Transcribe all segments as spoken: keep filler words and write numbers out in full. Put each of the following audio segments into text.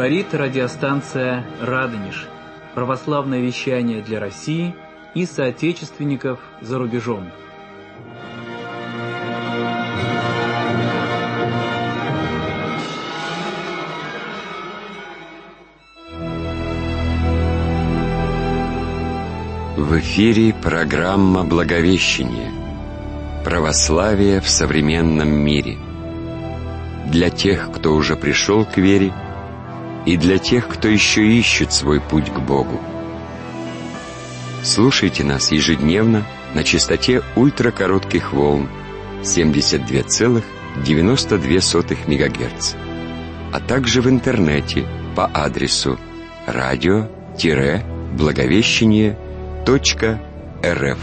Говорит радиостанция «Радонеж». Православное вещание для России и соотечественников за рубежом. В эфире программа «Благовещение. Православие в современном мире». Для тех, кто уже пришел к вере, и для тех, кто еще ищет свой путь к Богу. Слушайте нас ежедневно на частоте ультракоротких волн семьдесят два целых девяносто две сотых мегагерц, а также в интернете по адресу радио-благовещение точка рф.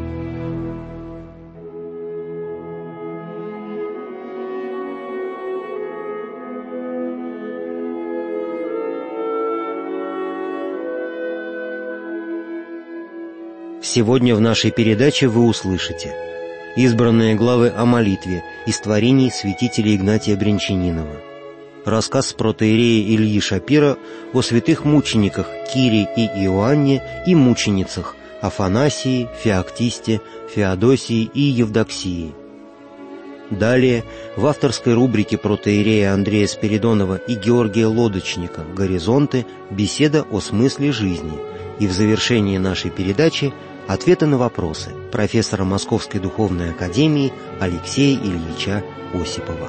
Сегодня в нашей передаче вы услышите избранные главы о молитве из творений святителя Игнатия Брянчанинова, рассказ протоиерея Ильи Шапира о святых мучениках Кире и Иоанне и мученицах Афанасии, Феоктисте, Феодосии и Евдоксии. Далее в авторской рубрике протоиерея Андрея Спиридонова и Георгия Лодочника «Горизонты» беседа о смысле жизни. И в завершении нашей передачи ответы на вопросы профессора Московской духовной академии Алексея Ильича Осипова.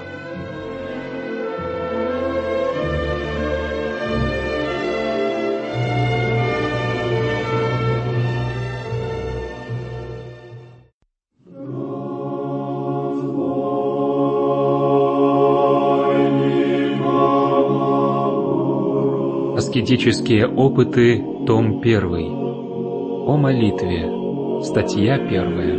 Аскетические опыты, том первый. О молитве. Статья первая.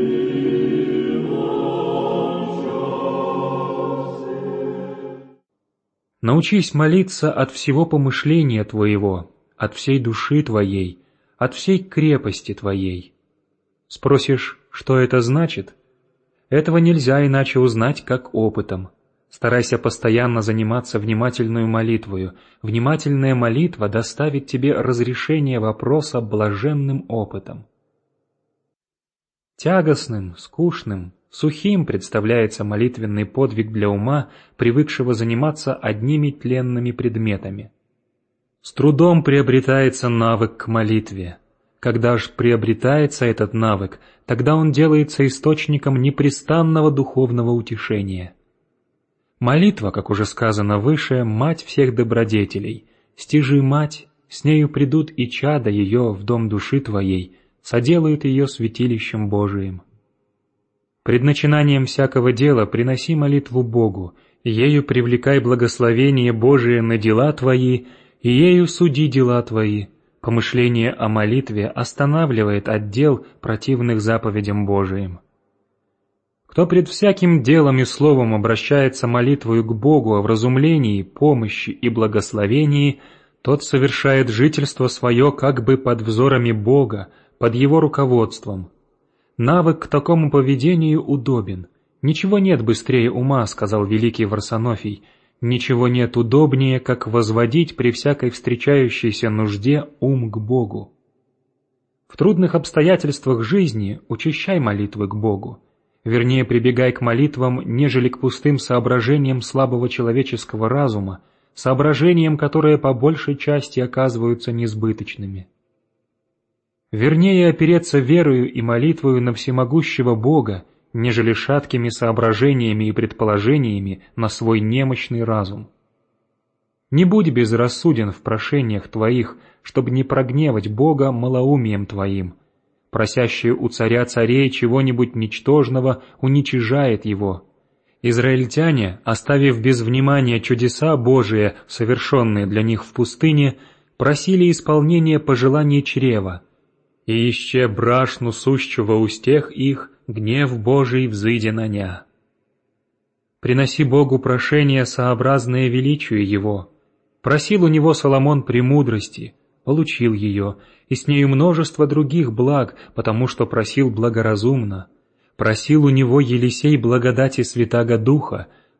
Научись молиться от всего помышления твоего, от всей души твоей, от всей крепости твоей. Спросишь, что это значит? Этого нельзя иначе узнать, как опытом. Старайся постоянно заниматься внимательную молитвою. Внимательная молитва доставит тебе разрешение вопроса блаженным опытом. Тягостным, скучным, сухим представляется молитвенный подвиг для ума, привыкшего заниматься одними тленными предметами. С трудом приобретается навык к молитве. Когда ж приобретается этот навык, тогда он делается источником непрестанного духовного утешения. Молитва, как уже сказано выше, мать всех добродетелей. Стяжи мать, с нею придут и чада ее в дом души твоей, соделают ее святилищем Божиим. Пред начинанием всякого дела приноси молитву Богу, ею привлекай благословение Божие на дела твои, и ею суди дела твои. Помышление о молитве останавливает от дел, противных заповедям Божиим. Кто пред всяким делом и словом обращается молитвою к Богу о вразумлении, помощи и благословении, тот совершает жительство свое как бы под взорами Бога, под Его руководством. Навык к такому поведению удобен. «Ничего нет быстрее ума», — сказал великий Варсонофий, «ничего нет удобнее, как возводить при всякой встречающейся нужде ум к Богу». В трудных обстоятельствах жизни учащай молитвы к Богу. Вернее, прибегай к молитвам, нежели к пустым соображениям слабого человеческого разума, соображениям, которые по большей части оказываются несбыточными. Вернее, опереться верою и молитвою на всемогущего Бога, нежели шаткими соображениями и предположениями на свой немощный разум. Не будь безрассуден в прошениях твоих, чтобы не прогневать Бога малоумием твоим. Просящий у царя царей чего-нибудь ничтожного уничижает его. Израильтяне, оставив без внимания чудеса Божие, совершенные для них в пустыне, просили исполнения пожеланий чрева. «И ище брашну сущу во устех их, гнев Божий взыди на ня». Приноси Богу прошения, сообразные величию Его. Просил у Него Соломон премудрости, получил ее, и с нею множество других благ, потому что просил благоразумно. Просил у него Елисей благодати Святаго Духа,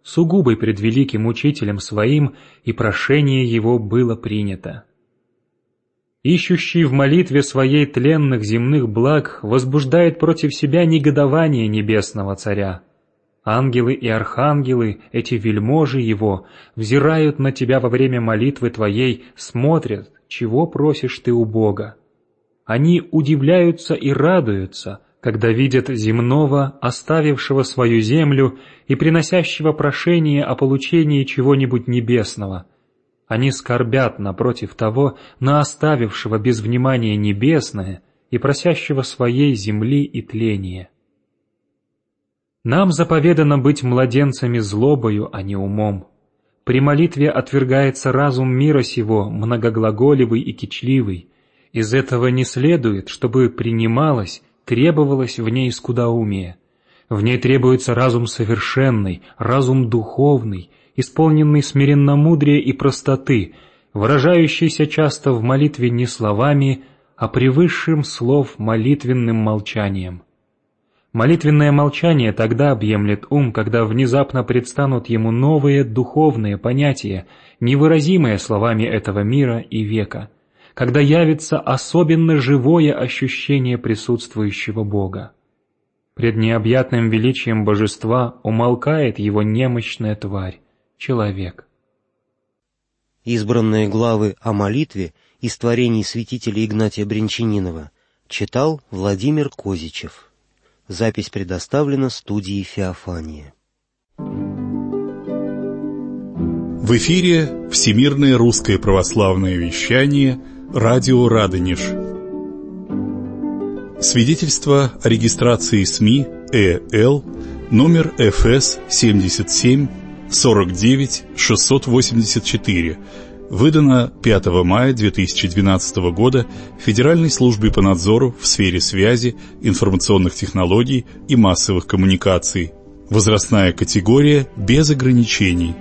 сугубый пред великим учителем своим, и прошение его было принято. Ищущий в молитве своей тленных земных благ возбуждает против себя негодование небесного царя. Ангелы и архангелы, эти вельможи его, взирают на тебя во время молитвы твоей, смотрят, чего просишь ты у Бога. Они удивляются и радуются, когда видят земного, оставившего свою землю и приносящего прошение о получении чего-нибудь небесного. Они скорбят напротив того, на оставившего без внимания небесное и просящего своей земли и тления. Нам заповедано быть младенцами злобою, а не умом. При молитве отвергается разум мира сего, многоглаголевый и кичливый. Из этого не следует, чтобы принималось, требовалось в ней скудоумие. В ней требуется разум совершенный, разум духовный, исполненный смиренномудрия и простоты, выражающийся часто в молитве не словами, а превысшим слов молитвенным молчанием. Молитвенное молчание тогда объемлет ум, когда внезапно предстанут ему новые духовные понятия, невыразимые словами этого мира и века, когда явится особенно живое ощущение присутствующего Бога. Пред необъятным величием божества умолкает его немощная тварь, человек. Избранные главы о молитве из творений святителя Игнатия Брянчанинова читал Владимир Козичев. Запись предоставлена студией «Феофания». В эфире Всемирное русское православное вещание «Радио Радонеж». Свидетельство о регистрации СМИ ЭЛ номер эф эс семьдесят семь сорок девять шестьсот восемьдесят четыре, выдано пятого мая две тысячи двенадцатого года Федеральной службе по надзору в сфере связи, информационных технологий и массовых коммуникаций. Возрастная категория без ограничений.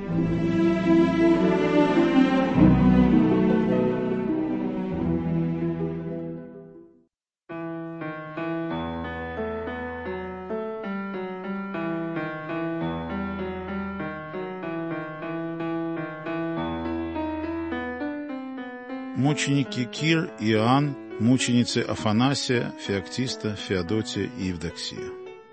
Мученики Кир и Иоанн, мученицы Афанасия, Феоктиста, Феодотия и Евдоксия.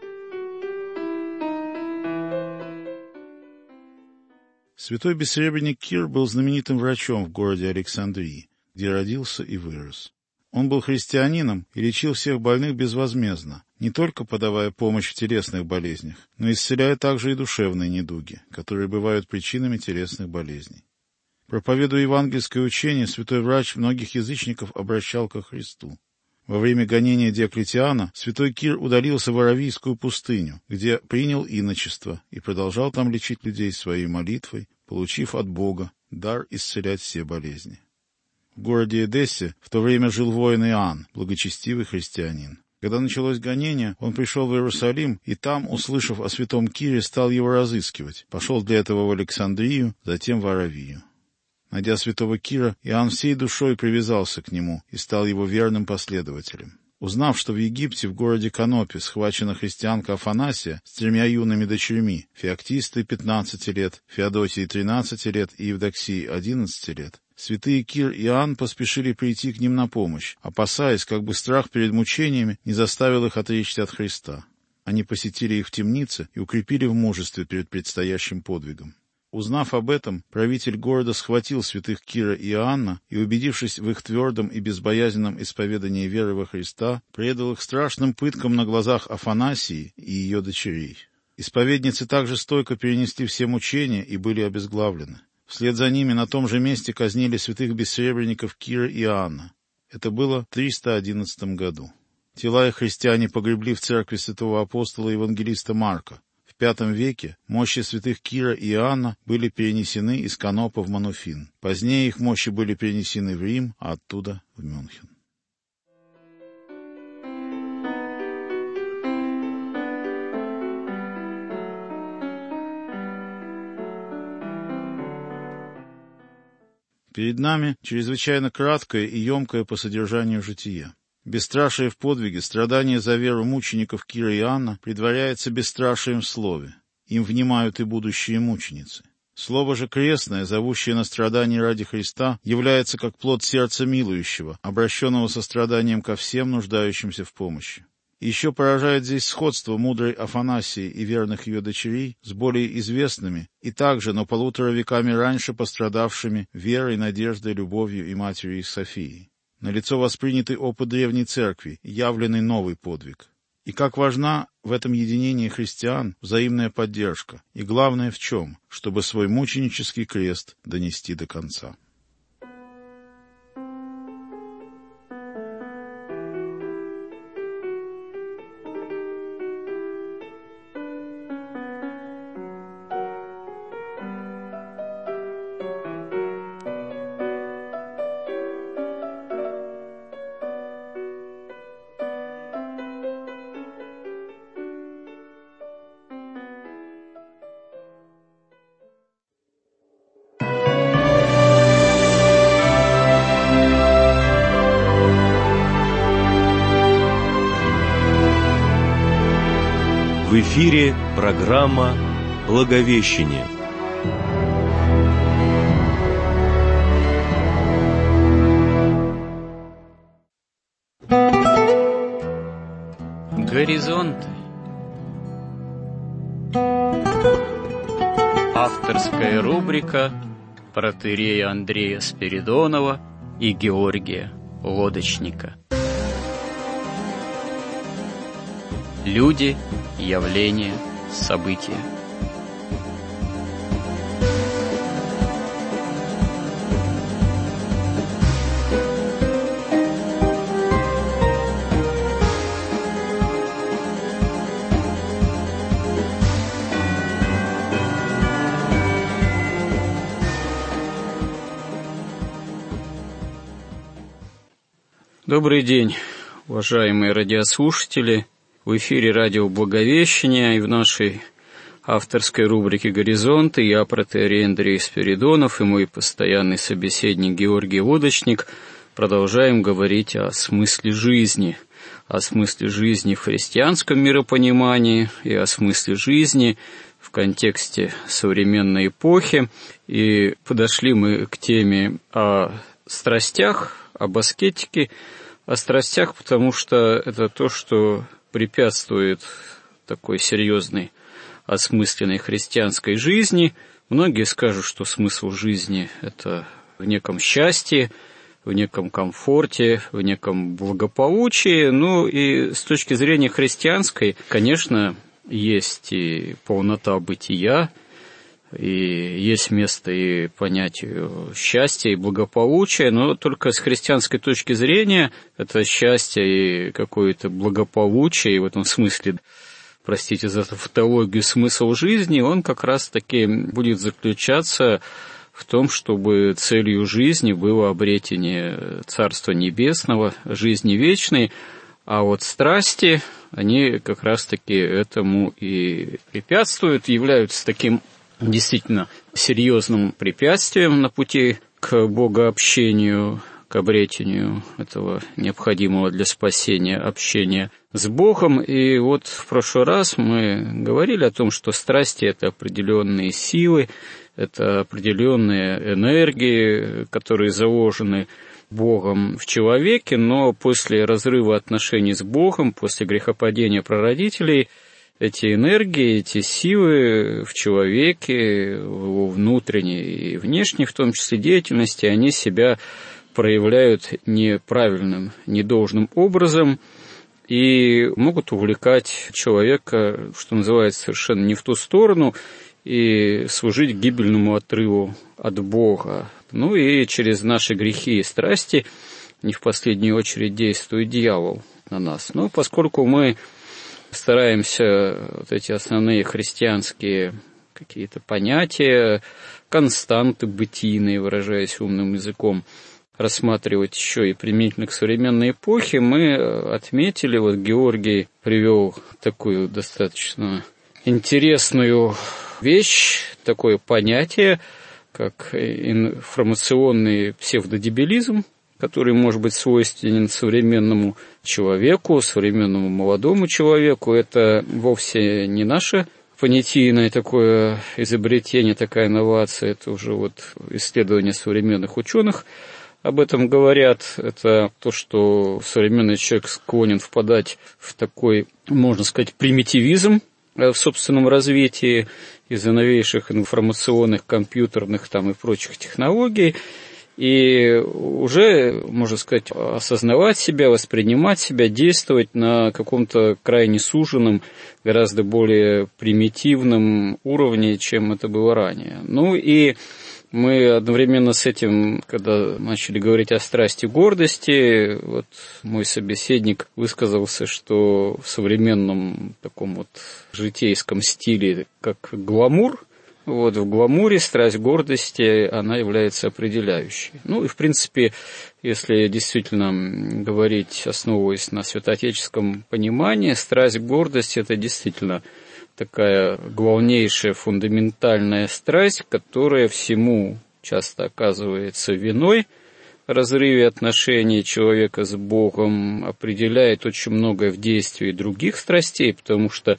Святой бессребренник Кир был знаменитым врачом в городе Александрии, где родился и вырос. Он был христианином и лечил всех больных безвозмездно, не только подавая помощь в телесных болезнях, но исцеляя также и душевные недуги, которые бывают причинами телесных болезней. Проповедуя евангельское учение, святой врач многих язычников обращал ко Христу. Во время гонения Диоклетиана святой Кир удалился в Аравийскую пустыню, где принял иночество и продолжал там лечить людей своей молитвой, получив от Бога дар исцелять все болезни. В городе Эдессе в то время жил воин Иоанн, благочестивый христианин. Когда началось гонение, он пришел в Иерусалим, и там, услышав о святом Кире, стал его разыскивать. Пошел для этого в Александрию, затем в Аравию. Найдя святого Кира, Иоанн всей душой привязался к нему и стал его верным последователем. Узнав, что в Египте, в городе Канопе, схвачена христианка Афанасия с тремя юными дочерьми, Феоктистой пятнадцати лет, Феодосией тринадцати лет и Евдоксией одиннадцати лет, святые Кир и Иоанн поспешили прийти к ним на помощь, опасаясь, как бы страх перед мучениями не заставил их отречься от Христа. Они посетили их в темнице и укрепили в мужестве перед предстоящим подвигом. Узнав об этом, правитель города схватил святых Кира и Иоанна и, убедившись в их твердом и безбоязненном исповедании веры во Христа, предал их страшным пыткам на глазах Афанасии и ее дочерей. Исповедницы также стойко перенесли все мучения и были обезглавлены. Вслед за ними на том же месте казнили святых бессребренников Кира и Иоанна. Это было в триста одиннадцатом году. Тела их христиане погребли в церкви святого апостола и евангелиста Марка. В пятом веке мощи святых Кира и Иоанна были перенесены из Канопа в Мануфин. Позднее их мощи были перенесены в Рим, а оттуда в Мюнхен. Перед нами чрезвычайно краткое и емкое по содержанию житие. Бесстрашие в подвиге, страдание за веру мучеников Кира и Иоанна предваряется бесстрашием в слове. им внимают и будущие мученицы. Слово же крестное, зовущее на страдания ради Христа, является как плод сердца милующего, обращенного состраданием ко всем нуждающимся в помощи. Еще поражает здесь сходство мудрой Афанасии и верных ее дочерей с более известными и также, но полутора веками раньше пострадавшими верой, надеждой, любовью и матерью Софией. Налицо воспринятый опыт древней церкви, явленный новый подвиг. И как важна в этом единении христиан взаимная поддержка, и главное в чем, чтобы свой мученический крест донести до конца. В эфире программа «Благовещение». Горизонты. Авторская рубрика протоиерея Андрея Спиридонова и Георгия Лодочника. Люди, явления, события. Добрый день, уважаемые радиослушатели. В эфире радио «Благовещение» и в нашей авторской рубрике «Горизонты» я, протоиерей Андрей Спиридонов, и мой постоянный собеседник Георгий Лодочник продолжаем говорить о смысле жизни, о смысле жизни в христианском миропонимании и о смысле жизни в контексте современной эпохи. И подошли мы к теме о страстях, об аскетике, о страстях, потому что это то, что препятствует такой серьезной, осмысленной христианской жизни. Многие скажут, что смысл жизни – это в неком счастье, в неком комфорте, в неком благополучии. Ну и с точки зрения христианской, конечно, есть и полнота бытия, и есть место и понятию счастья и благополучия, но только с христианской точки зрения это счастье и какое-то благополучие, и в этом смысле, простите за тавтологию, смысл жизни, он как раз-таки будет заключаться в том, чтобы целью жизни было обретение Царства Небесного, жизни вечной, а вот страсти, они как раз-таки этому и препятствуют, являются таким действительно серьезным препятствием на пути к богообщению, к обретению этого необходимого для спасения общения с Богом. И вот в прошлый раз мы говорили о том, что страсти — это определенные силы, это определенные энергии, которые заложены Богом в человеке, но после разрыва отношений с Богом, после грехопадения прародителей, эти энергии, эти силы в человеке, в его внутренней и внешней, в том числе деятельности, они себя проявляют неправильным, недолжным образом и могут увлекать человека, что называется, совершенно не в ту сторону и служить гибельному отрыву от Бога. Ну и через наши грехи и страсти не в последнюю очередь действует дьявол на нас. Но поскольку мы стараемся вот эти основные христианские какие-то понятия, константы бытийные, выражаясь умным языком, рассматривать еще и применительно к современной эпохе, мы отметили, вот Георгий привел такую достаточно интересную вещь, такое понятие, как информационный псевдодебилизм, который может быть свойственен современному человеку, современному молодому человеку. Это вовсе не наше понятийное такое изобретение, такая инновация, это уже вот исследования современных ученых об этом говорят. Это то, что современный человек склонен впадать в такой, можно сказать, примитивизм в собственном развитии из-за новейших информационных, компьютерных там и прочих технологий. И уже, можно сказать, осознавать себя, воспринимать себя, действовать на каком-то крайне суженном, гораздо более примитивном уровне, чем это было ранее. Ну и мы одновременно с этим, когда начали говорить о страсти гордости, вот мой собеседник высказался, что в современном таком вот житейском стиле, как гламур, вот в гламуре страсть гордости, она является определяющей. Ну и, в принципе, если действительно говорить, основываясь на святоотеческом понимании, страсть гордости – это действительно такая главнейшая фундаментальная страсть, которая всему часто оказывается виной в разрыве отношений человека с Богом, определяет очень многое в действии других страстей, потому что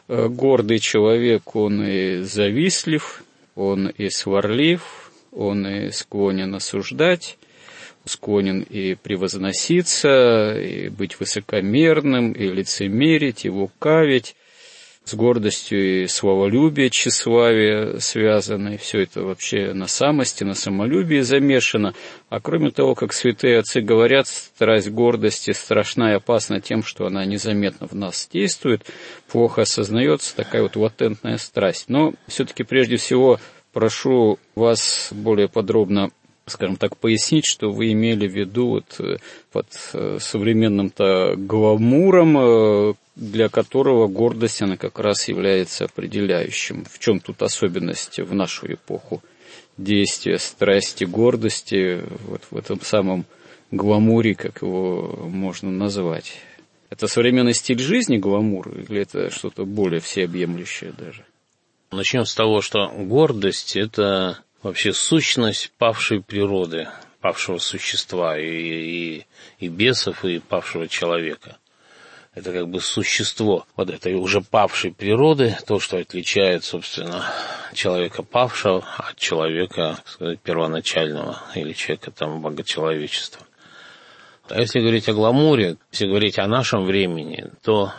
гордый человек, он и завистлив, он и сварлив, он и склонен осуждать, склонен и превозноситься, и быть высокомерным, и лицемерить, и лукавить. С гордостью и славолюбие, тщеславие связаны, все это вообще на самости, на самолюбии замешано. А кроме того, как святые отцы говорят, страсть гордости страшна и опасна тем, что она незаметно в нас действует, плохо осознается, такая вот латентная страсть. Но все-таки прежде всего прошу вас более подробно, скажем так, пояснить, что вы имели в виду вот под современным-то гламуром, для которого гордость, она как раз является определяющим. В чем тут особенность в нашу эпоху действия страсти, гордости, вот в этом самом гламуре, как его можно назвать? Это современный стиль жизни, гламур, или это что-то более всеобъемлющее даже? Начнем с того, что гордость – это вообще сущность павшей природы, павшего существа, и, и, и бесов, и павшего человека. Это как бы существо вот этой уже павшей природы, то, что отличает, собственно, человека павшего от человека, так сказать, первоначального или человека там богочеловечества. А если говорить о гламуре, если говорить о нашем времени, то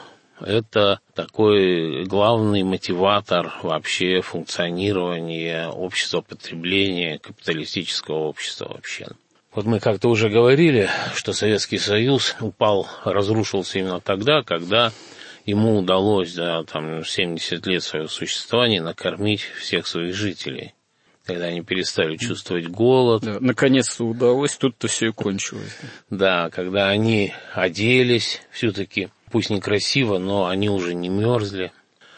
это такой главный мотиватор вообще функционирования общества потребления, капиталистического общества вообще. Вот мы как-то уже говорили, что Советский Союз упал, разрушился именно тогда, когда ему удалось за там, семьдесят лет своего существования накормить всех своих жителей. Когда они перестали чувствовать голод. Да, наконец-то удалось, тут-то все и кончилось. Да, когда они оделись все-таки, пусть некрасиво, но они уже не мерзли.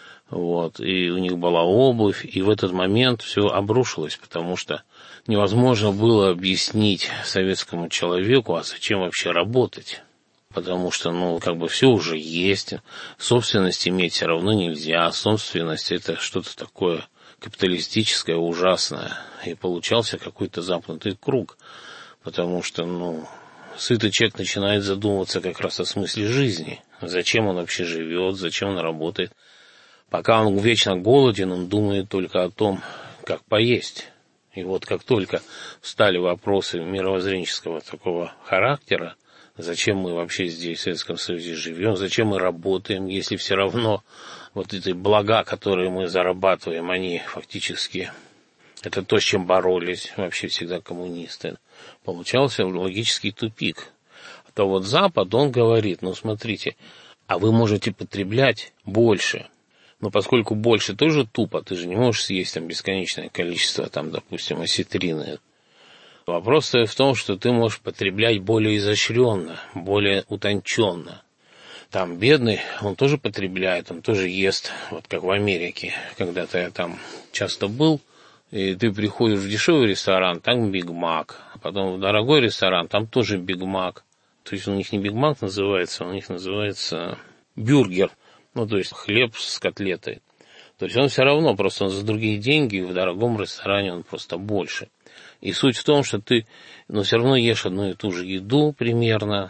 Вот, и у них была обувь, и в этот момент все обрушилось, потому что невозможно было объяснить советскому человеку, а зачем вообще работать. Потому что, ну, как бы все уже есть, собственность иметь все равно нельзя, собственность это что-то такое капиталистическое, ужасное. И получался какой-то замкнутый круг, потому что, ну, сытый человек начинает задумываться как раз о смысле жизни, зачем он вообще живет, зачем он работает. Пока он вечно голоден, он думает только о том, как поесть. И вот как только встали вопросы мировоззренческого такого характера, зачем мы вообще здесь, в Советском Союзе, живем, зачем мы работаем, если все равно вот эти блага, которые мы зарабатываем, они фактически, это то, с чем боролись вообще всегда коммунисты. Получался логический тупик. То вот Запад, он говорит, ну смотрите, а вы можете потреблять больше. Но поскольку больше тоже тупо, ты же не можешь съесть там бесконечное количество, там, допустим, осетрины. Вопрос в том, что ты можешь потреблять более изощренно, более утонченно. Там бедный, он тоже потребляет, он тоже ест, вот как в Америке. Когда-то я там часто был, и ты приходишь в дешевый ресторан, там Биг Мак, а потом в дорогой ресторан, там тоже Биг Мак. То есть у них не Биг Мак называется, у них называется бюргер. Ну, то есть хлеб с котлетой. То есть он все равно, просто он за другие деньги, в дорогом ресторане он просто больше. И суть в том, что ты, ну, все равно ешь одну и ту же еду примерно,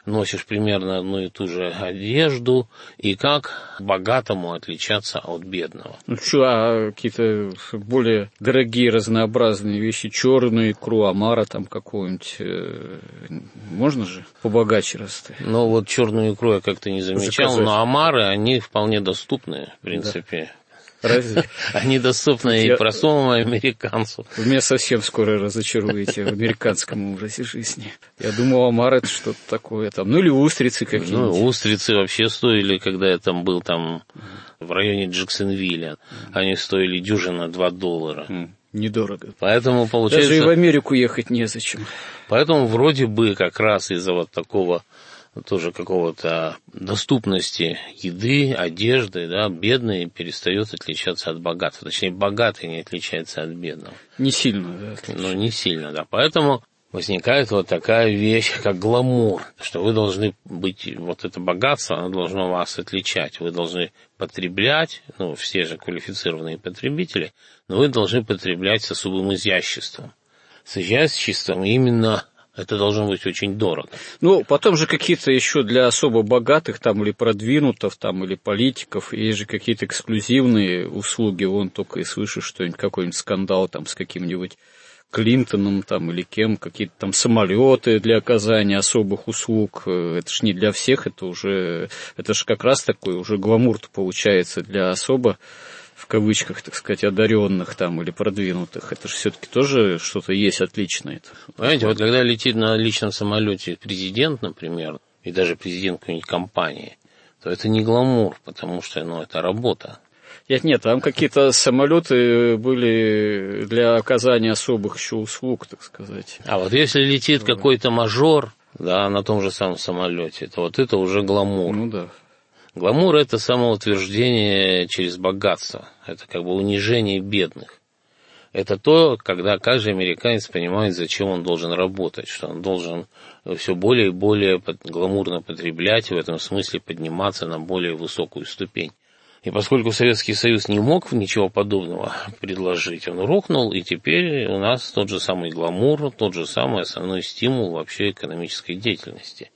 носишь примерно одну и ту же одежду, и как богатому отличаться от бедного. Ну что, а какие-то более дорогие, разнообразные вещи, черную икру, омара там какую-нибудь, э, можно же побогаче расты? Ну вот черную икру я как-то не замечал, заказать. Но омары, они вполне доступны, в принципе. Да. Разве? Они доступны я... и простому американцу. Вы меня совсем скоро разочаруете в американском ужасе жизни. Я думал, омар это что-то такое там. Ну или устрицы какие-нибудь. Ну, устрицы вообще стоили, когда я там был там в районе Джексонвилля. Они стоили дюжина два доллара. Mm, недорого. Поэтому получается... Даже и в Америку ехать незачем. Поэтому вроде бы как раз из-за вот такого... тоже какого-то доступности еды, одежды, да, бедный перестает отличаться от богатого. Точнее, богатый не отличается от бедного. Не сильно, да? Ну, не сильно, да. Поэтому возникает вот такая вещь, как гламур, что вы должны быть, вот это богатство, оно должно вас отличать. Вы должны потреблять, ну, все же квалифицированные потребители, но вы должны потреблять с особым изяществом. С изяществом именно... Это должно быть очень дорого. Ну, потом же какие-то еще для особо богатых там или продвинутых, там, или политиков, есть же какие-то эксклюзивные услуги. Вон только и слышишь что-нибудь, какой-нибудь скандал там с каким-нибудь Клинтоном там или кем, какие-то там самолеты для оказания особых услуг. Это ж не для всех, это уже, это же как раз такой уже гламур-то получается для особо, в кавычках, так сказать, одаренных там или продвинутых. Это же все-таки тоже что-то есть отличное. Понимаете, вот когда летит на личном самолете президент, например, и даже президент какой-нибудь компании, то это не гламур, потому что, ну, это работа. Нет, нет, там какие-то самолеты были для оказания особых еще услуг, так сказать. А вот если летит да. какой-то мажор, да, на том же самом самолете, то вот это уже гламур. Ну да. Гламур – это самоутверждение через богатство, это как бы унижение бедных. Это то, когда каждый американец понимает, зачем он должен работать, что он должен все более и более гламурно потреблять, и в этом смысле подниматься на более высокую ступень. И поскольку Советский Союз не мог ничего подобного предложить, он рухнул, и теперь у нас тот же самый гламур, тот же самый основной стимул вообще экономической деятельности.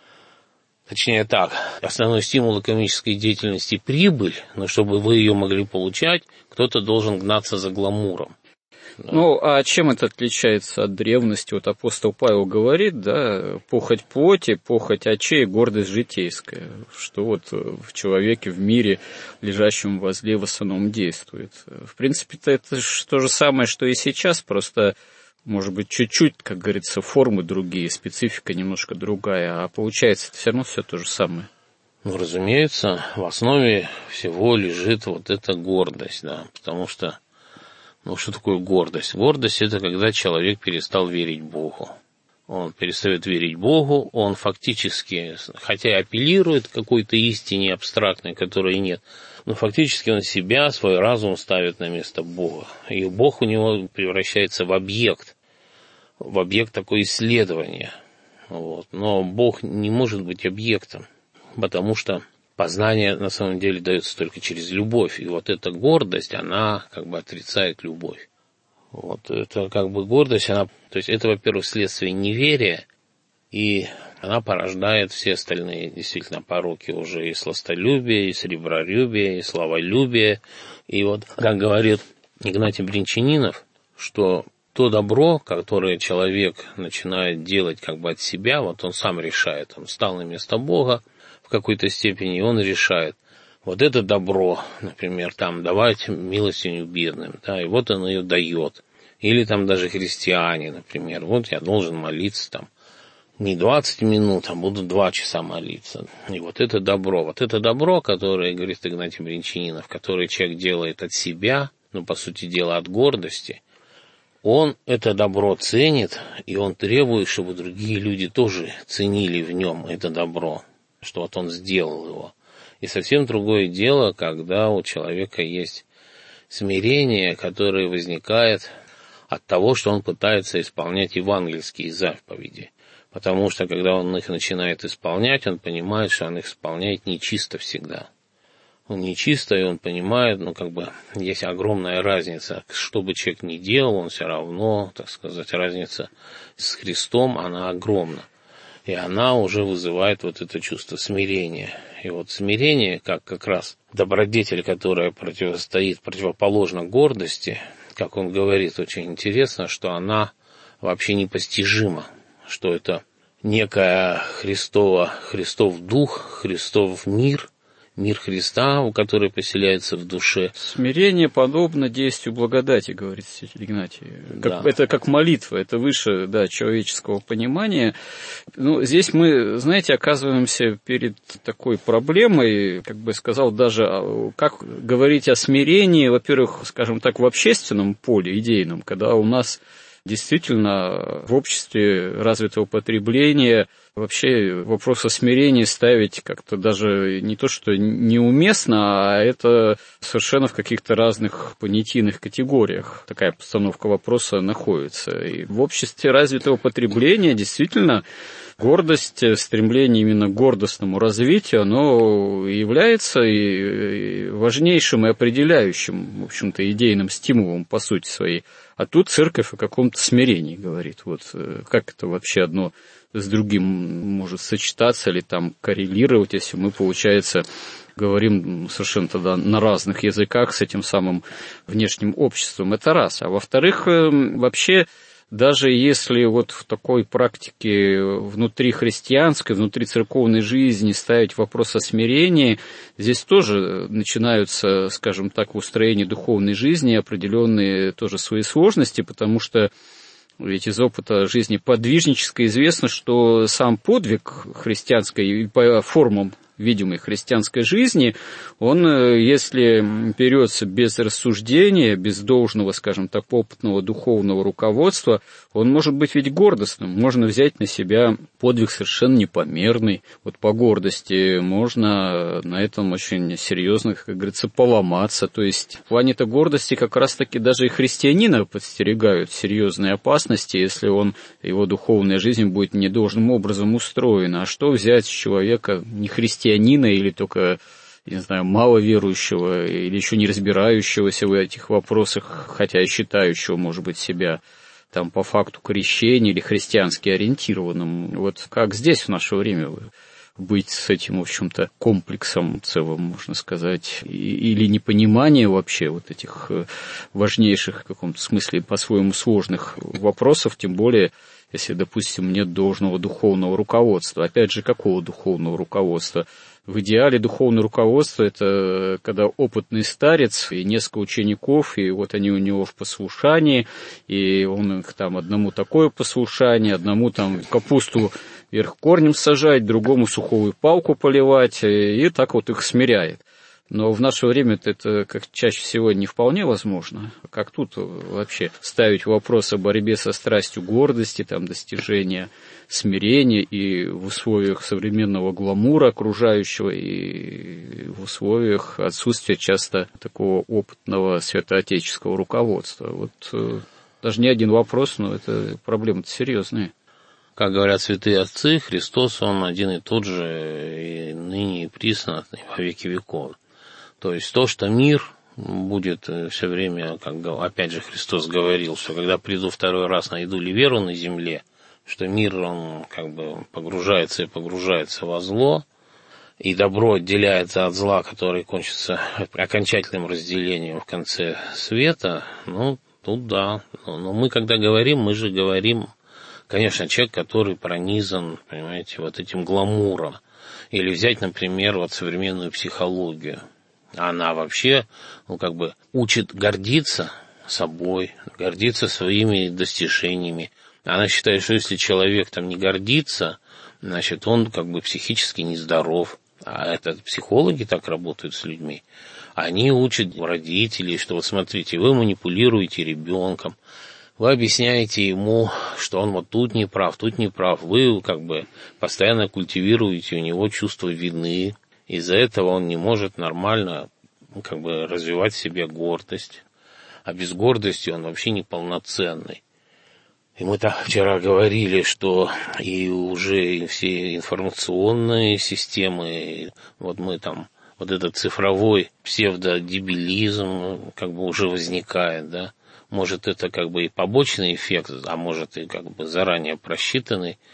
Точнее так, основной стимул экономической деятельности – прибыль, но чтобы вы ее могли получать, кто-то должен гнаться за гламуром. Да. Ну, а чем это отличается от древности? Вот апостол Павел говорит, да, похоть плоти, похоть очей, гордость житейская, что вот в человеке, в мире, лежащем возле, в основном действует. В принципе-то это то же самое, что и сейчас, просто... Может быть, чуть-чуть, как говорится, формы другие, специфика немножко другая, а получается это все равно все то же самое. Ну, разумеется, в основе всего лежит вот эта гордость, да, потому что, ну, что такое гордость? Гордость – это когда человек перестал верить Богу. Он перестает верить Богу, он фактически, хотя и апеллирует к какой-то истине абстрактной, которой нет, но фактически он себя, свой разум ставит на место Бога. И Бог у него превращается в объект, в объект такое исследования. Вот. Но Бог не может быть объектом, потому что познание на самом деле дается только через любовь. И вот эта гордость, она как бы отрицает любовь. Вот это как бы гордость, она, то есть это, во-первых, следствие неверия, и она порождает все остальные действительно пороки уже, и сластолюбие, и сребролюбие, и славолюбие. И вот, как говорит Игнатий Бринчанинов, что то добро, которое человек начинает делать как бы от себя, вот он сам решает, он встал на место Бога в какой-то степени, и он решает. Вот это добро, например, там, давать милостыню бедным, да, и вот он ее дает. Или там даже христиане, например, вот я должен молиться там не двадцать минут, а буду два часа молиться. И вот это добро, вот это добро, которое, говорит Игнатий Бринчанинов, которое человек делает от себя, ну, по сути дела, от гордости, он это добро ценит, и он требует, чтобы другие люди тоже ценили в нем это добро, что вот он сделал его. И совсем другое дело, когда у человека есть смирение, которое возникает от того, что он пытается исполнять евангельские заповеди. Потому что, когда он их начинает исполнять, он понимает, что он их исполняет нечисто всегда. Он нечисто, и он понимает, ну, как бы, есть огромная разница. Что бы человек ни делал, он все равно, так сказать, разница с Христом, она огромна. и она уже вызывает вот это чувство смирения. И вот смирение, как как раз добродетель, которая противостоит, противоположна гордости, как он говорит, очень интересно, что она вообще непостижима, что это некая Христова, Христов дух, Христов мир, мир Христа, у который поселяется в душе. Смирение подобно действию благодати, говорит святитель Игнатий. Как, да. Это как молитва, это выше, да, человеческого понимания. Ну, здесь мы, знаете, оказываемся перед такой проблемой, как бы сказал, даже как говорить о смирении, во-первых, скажем так, в общественном поле идейном, когда у нас действительно в обществе развитого потребления вообще вопрос о смирении ставить как-то даже не то, что неуместно, а это совершенно в каких-то разных понятийных категориях такая постановка вопроса находится. И в обществе развитого потребления действительно гордость, стремление именно к гордостному развитию, оно является и важнейшим и определяющим, в общем-то, идейным стимулом по сути своей. А тут церковь о каком-то смирении говорит. Вот как это вообще одно с другим может сочетаться или там коррелировать, если мы, получается, говорим совершенно тогда на разных языках с этим самым внешним обществом. Это раз. А во-вторых, вообще, даже если вот в такой практике внутри христианской, внутри церковной жизни ставить вопрос о смирении, здесь тоже начинаются, скажем так, в устроении духовной жизни определенные тоже свои сложности, потому что ведь из опыта жизни подвижнической известно, что сам подвиг христианской по формам видимой христианской жизни, он, если берется без рассуждения, без должного, скажем так, опытного духовного руководства, он может быть ведь гордостным. Можно взять на себя подвиг совершенно непомерный. Вот по гордости можно на этом очень серьезно, как говорится, поломаться. То есть в плане-то гордости как раз-таки даже и христианина подстерегают серьезные опасности, если он, его духовная жизнь будет недолжным образом устроена. А что взять с человека не христианина, или только, не знаю, мало верующего, или еще не разбирающегося в этих вопросах, хотя и считающего, может быть, себя там по факту крещения или христиански ориентированным. Вот как здесь в наше время быть с этим, в общем-то, комплексом целым, можно сказать, или непонимание вообще вот этих важнейших, в каком-то смысле, по-своему сложных вопросов, тем более, если, допустим, нет должного духовного руководства. Опять же, какого духовного руководства? В идеале духовное руководство – это когда опытный старец и несколько учеников, и вот они у него в послушании, и он их там одному такое послушание, одному там капусту вверх корнем сажать, другому сухую палку поливать, и так вот их смиряет. Но в наше время это, как чаще всего, не вполне возможно. Как тут вообще ставить вопрос о борьбе со страстью гордости, там, достижения смирения и в условиях современного гламура окружающего, и в условиях отсутствия часто такого опытного святоотеческого руководства. Вот даже не один вопрос, но это проблемы-то серьезные. Как говорят святые отцы, Христос, Он один и тот же, и ныне, и присно, и во веки веков. То есть то, что мир будет все время, как опять же Христос говорил, что когда приду второй раз, найду ли веру на земле, что мир, он как бы погружается и погружается во зло, и добро отделяется от зла, который кончится окончательным разделением в конце света, ну, тут да. Но мы, когда говорим, мы же говорим, конечно, человек, который пронизан, понимаете, вот этим гламуром. Или взять, например, вот современную психологию. Она вообще, ну, как бы учит гордиться собой, гордиться своими достижениями. Она считает, что если человек там не гордится, значит, он как бы психически нездоров. А это психологи так работают с людьми. Они учат родителей, что вот смотрите, вы манипулируете ребенком, вы объясняете ему, что он вот тут не прав, тут не прав. Вы как бы постоянно культивируете у него чувство вины. Из-за этого он не может нормально, ну, как бы развивать в себе гордость. А без гордости он вообще неполноценный. И мы так вчера говорили, что и уже все информационные системы, вот мы там, вот этот цифровой псевдодебилизм как бы уже возникает, да. Может, это как бы и побочный эффект, а может и как бы заранее просчитанный.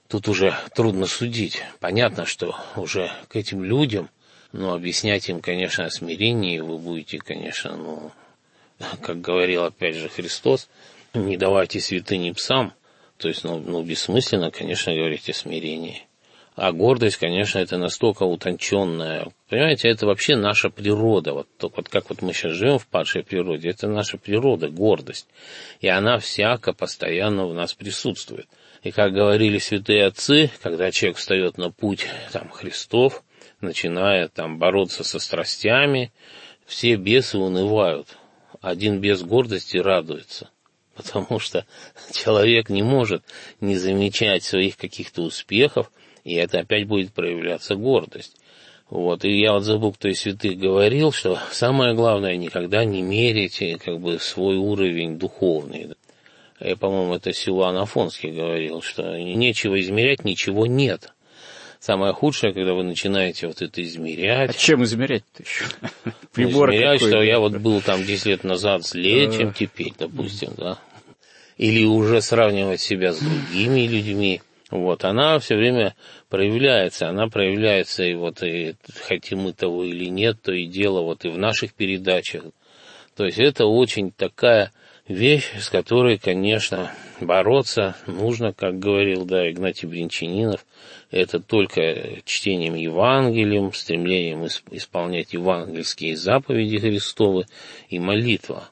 тут уже трудно судить. Понятно, что уже к этим людям, ну, объяснять им, конечно, о смирении вы будете, конечно, ну, как говорил опять же Христос, не давайте святыни псам, то есть, ну, ну бессмысленно, конечно, говорить о смирении. А гордость, конечно, это настолько утонченная. Понимаете, это вообще наша природа. Вот, вот как вот мы сейчас живем в падшей природе, это наша природа, гордость. И она всяко постоянно в нас присутствует. И как говорили святые отцы, когда человек встает на путь там, Христов, начиная там бороться со страстями, все бесы унывают. Один бес гордости радуется. Потому что человек не может не замечать своих каких-то успехов, и это опять будет проявляться гордость. Вот. И я вот забыл, кто из святых говорил, что самое главное, никогда не мерите как бы свой уровень духовный. Я, по-моему, это Силуан Афонский говорил, что нечего измерять, ничего нет. Самое худшее, когда вы начинаете вот это измерять. А чем измерять-то еще? Прибор измерять, какой-то. Что я вот был там десять лет назад злее, чем теперь, допустим, да. Или уже сравнивать себя с другими людьми. Вот, она все время проявляется, она проявляется, и вот, и хотим мы того или нет, то и дело вот и в наших передачах. То есть это очень такая вещь, с которой, конечно, бороться нужно, как говорил, да, Игнатий Бринчанинов, это только чтением Евангелием, стремлением исполнять евангельские заповеди Христовы и молитва.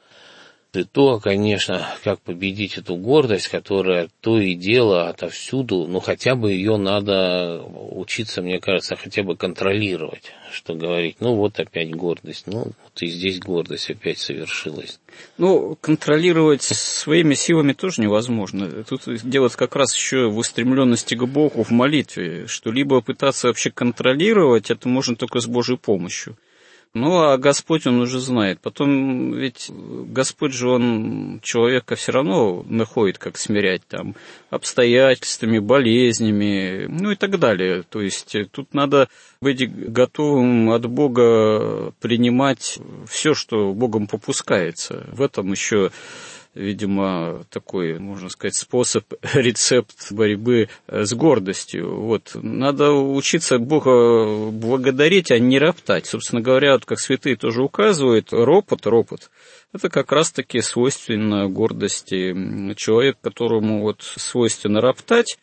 И то, конечно, как победить эту гордость, которая то и дело отовсюду, ну, хотя бы ее надо учиться, мне кажется, хотя бы контролировать, что говорить, ну, вот опять гордость, ну, вот и здесь гордость опять совершилась. Ну, контролировать своими силами тоже невозможно. Тут дело как раз еще в устремленности к Богу в молитве, что либо пытаться вообще контролировать, это можно только с Божьей помощью. Ну, а Господь, Он уже знает. Потом ведь Господь же, Он человека все равно находит, как смирять там обстоятельствами, болезнями, ну и так далее. То есть тут надо быть готовым от Бога принимать все, что Богом попускается. В этом еще, видимо, такой, можно сказать, способ, рецепт борьбы с гордостью. Вот. Надо учиться Бога благодарить, а не роптать. Собственно говоря, вот как святые тоже указывают, ропот, ропот, это как раз-таки свойственно гордости. Человек, которому вот свойственно роптать,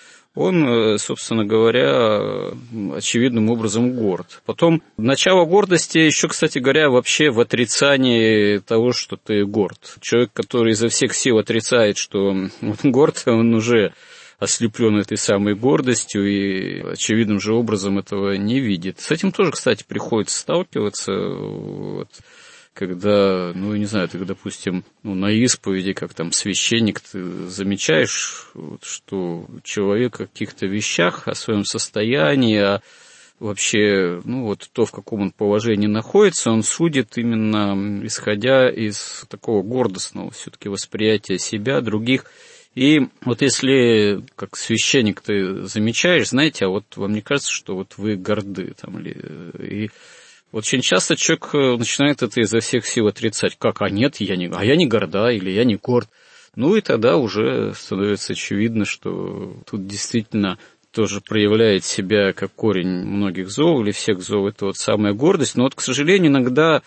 он, собственно говоря, очевидным образом горд. Потом, начало гордости еще, кстати говоря, вообще в отрицании того, что ты горд. Человек, который изо всех сил отрицает, что он горд, он уже ослеплен этой самой гордостью и очевидным же образом этого не видит. С этим тоже, кстати, приходится сталкиваться, вот. Когда, ну, не знаю, ты, допустим, ну, на исповеди, как там священник, ты замечаешь, вот, что человек о каких-то вещах, о своем состоянии, о вообще, ну, вот то, в каком он положении находится, он судит именно исходя из такого гордостного все-таки восприятия себя, других. И вот если, как священник, ты замечаешь, знаете, а вот вам не кажется, что вот вы горды, там, или... И очень часто человек начинает это изо всех сил отрицать. Как? А нет, я не, а я не горда, или я не горд. Ну и тогда уже становится очевидно, что тут действительно тоже проявляет себя как корень многих зол или всех зол. Это вот самая гордость. Но вот, к сожалению, иногда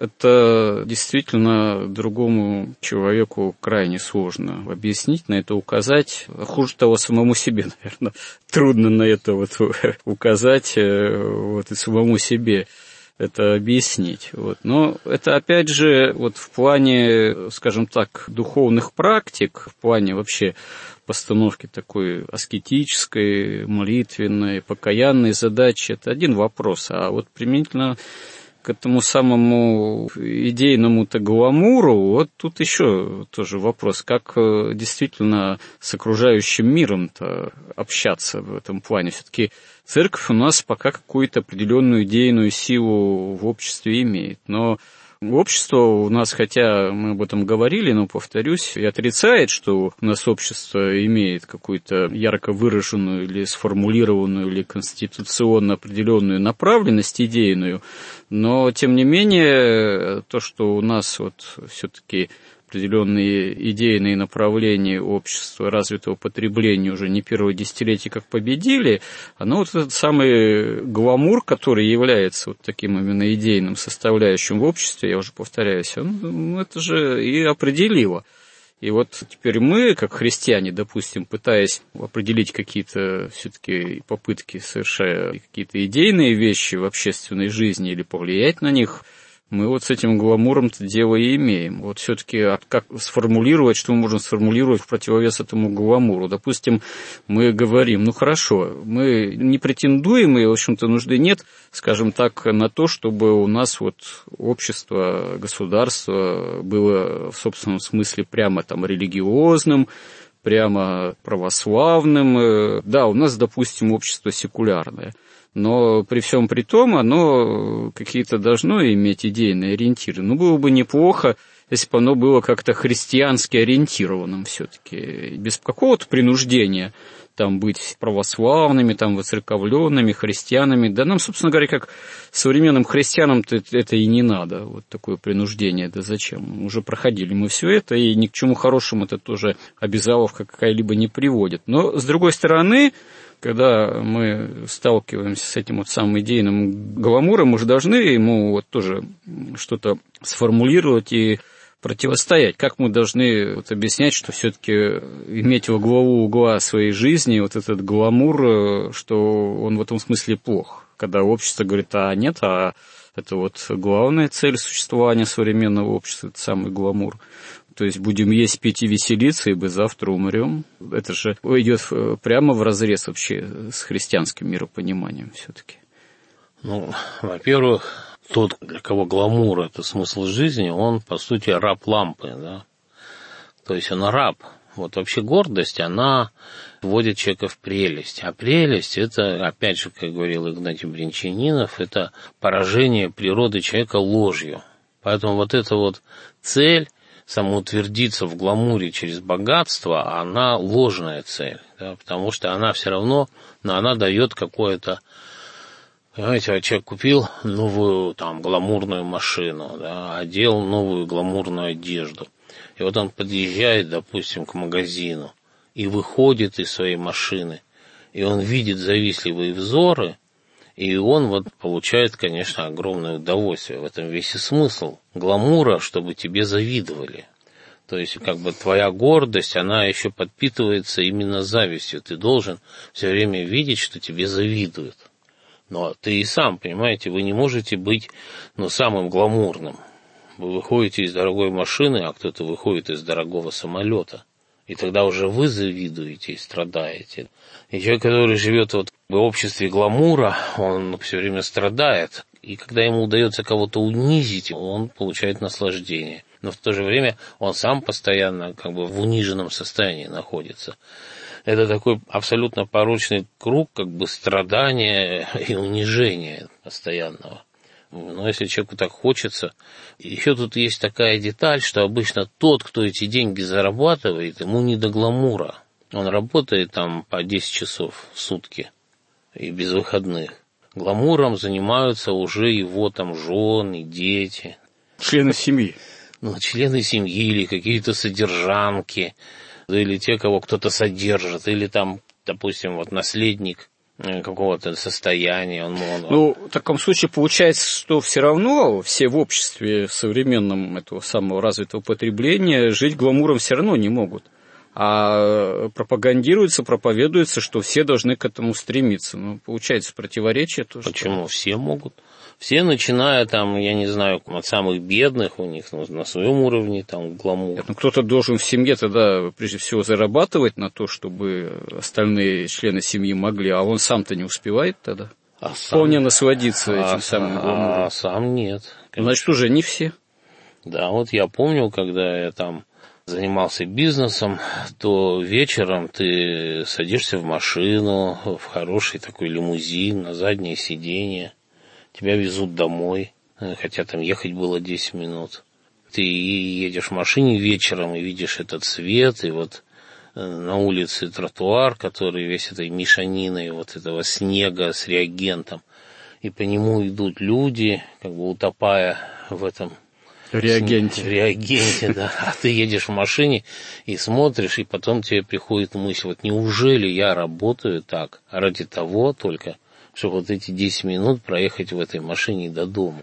это действительно другому человеку крайне сложно объяснить, на это указать. Хуже того, самому себе, наверное, трудно на это вот указать вот, и самому себе это объяснить. Вот. Но это, опять же, вот в плане, скажем так, духовных практик, в плане вообще постановки такой аскетической, молитвенной, покаянной задачи, это один вопрос. А вот применительно к этому самому идейному-то гламуру, вот тут еще тоже вопрос, как действительно с окружающим миром-то общаться в этом плане. Все-таки церковь у нас пока какую-то определенную идейную силу в обществе имеет, но общество у нас, хотя мы об этом говорили, но, повторюсь, и отрицает, что у нас общество имеет какую-то ярко выраженную или сформулированную, или конституционно определенную направленность идейную, но, тем не менее, то, что у нас вот все-таки определенные идейные направления общества развитого потребления уже не первое десятилетие как победили, оно вот этот самый гламур, который является вот таким именно идейным составляющим в обществе, я уже повторяюсь, он это же и определило. И вот теперь мы, как христиане, допустим, пытаясь определить какие-то все-таки попытки, совершая какие-то идейные вещи в общественной жизни или повлиять на них, мы вот с этим гламуром-то дело и имеем. Вот все-таки как сформулировать, что мы можем сформулировать в противовес этому гламуру? Допустим, мы говорим, ну хорошо, мы не претендуем, и, в общем-то, нужды нет, скажем так, на то, чтобы у нас вот общество, государство было в собственном смысле прямо там религиозным, прямо православным. Да, у нас, допустим, общество секулярное. Но при всем при том оно какие-то должно иметь идейные ориентиры. Ну, было бы неплохо, если бы оно было как-то христиански ориентированным все-таки, без какого-то принуждения там быть православными, там воцерковленными, христианами. Да нам, собственно говоря, как современным христианам-то это и не надо, вот такое принуждение, да зачем? Уже проходили мы все это, и ни к чему хорошему это тоже обязаловка какая-либо не приводит. Но, с другой стороны, когда мы сталкиваемся с этим вот самым идейным гламуром, мы же должны ему вот тоже что-то сформулировать и противостоять. Как мы должны вот объяснять, что все-таки иметь во главу угла своей жизни вот этот гламур, что он в этом смысле плох. Когда общество говорит, а нет, а это вот главная цель существования современного общества, это самый гламур. То есть будем есть, пить и веселиться, ибо завтра умрем. Это же идет прямо вразрез вообще с христианским миропониманием все-таки. Ну, во-первых, тот, для кого гламур – это смысл жизни, он, по сути, раб лампы, да. То есть он раб. Вот вообще гордость, она вводит человека в прелесть. А прелесть – это, опять же, как говорил Игнатий Бринчанинов, это поражение природы человека ложью. Поэтому вот эта вот цель самоутвердиться в гламуре через богатство, она ложная цель, да, потому что она все равно, но она дает какое-то, понимаете, человек купил новую там гламурную машину, да, одел новую гламурную одежду, и вот он подъезжает, допустим, к магазину и выходит из своей машины, и он видит завистливые взоры, и он вот получает, конечно, огромное удовольствие. В этом весь и смысл гламура, чтобы тебе завидовали. То есть, как бы твоя гордость, она еще подпитывается именно завистью. Ты должен все время видеть, что тебе завидуют. Но ты и сам, понимаете, вы не можете быть, ну, самым гламурным. Вы выходите из дорогой машины, а кто-то выходит из дорогого самолета. И тогда уже вы завидуете и страдаете. И человек, который живет вот в обществе гламура, он все время страдает. И когда ему удается кого-то унизить, он получает наслаждение. Но в то же время он сам постоянно как бы в униженном состоянии находится. Это такой абсолютно порочный круг как бы страдания и унижения постоянного. Но если человеку так хочется... Еще тут есть такая деталь, что обычно тот, кто эти деньги зарабатывает, ему не до гламура. Он работает там по десять часов в сутки и без выходных. Гламуром занимаются уже его там жены, дети. Члены семьи. Ну, члены семьи или какие-то содержанки, или те, кого кто-то содержит, или там, допустим, вот наследник какого-то состояния. Он, он... Ну, в таком случае получается, что все равно все в обществе современном этого самого развитого потребления жить гламуром все равно не могут. А пропагандируется, проповедуется, что все должны к этому стремиться. Ну, получается противоречие тоже. Почему? Все могут. Все, начиная там, я не знаю, от самых бедных, у них ну, на своем уровне там гламур. Нет, ну, кто-то должен в семье тогда, прежде всего, зарабатывать на то, чтобы остальные члены семьи могли, а он сам-то не успевает тогда. А вполне сам... насладиться этим а, самым гламуром. А сам нет. Конечно. Значит, уже не все. Да, вот я помню, когда я там занимался бизнесом, то вечером ты садишься в машину, в хороший такой лимузин, на заднее сиденье. Тебя везут домой, хотя там ехать было десять минут. Ты едешь в машине вечером и видишь этот свет, и вот на улице тротуар, который весь этой мешаниной вот этого снега с реагентом. И по нему идут люди, как бы утопая в этом Реагенте. В реагенте, да. А ты едешь в машине и смотришь, и потом тебе приходит мысль, вот неужели я работаю так ради того только, чтобы вот эти десять минут проехать в этой машине до дома?